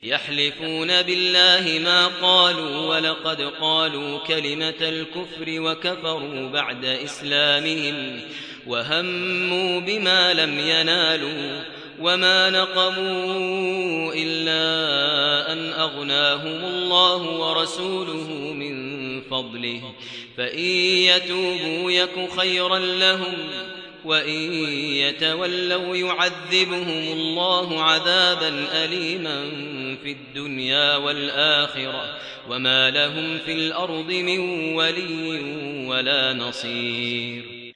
يحلفون بالله ما قالوا ولقد قالوا كلمة الكفر وكفروا بعد إسلامهم وهموا بما لم ينالوا وما نقموا إلا أن أغناهم الله ورسوله من فضله فإن يتوبوا يك خيرا لهم وإن يتولوا يعذبهم الله عذابا أليما في الدنيا والآخرة وما لهم في الأرض من ولي ولا نصير.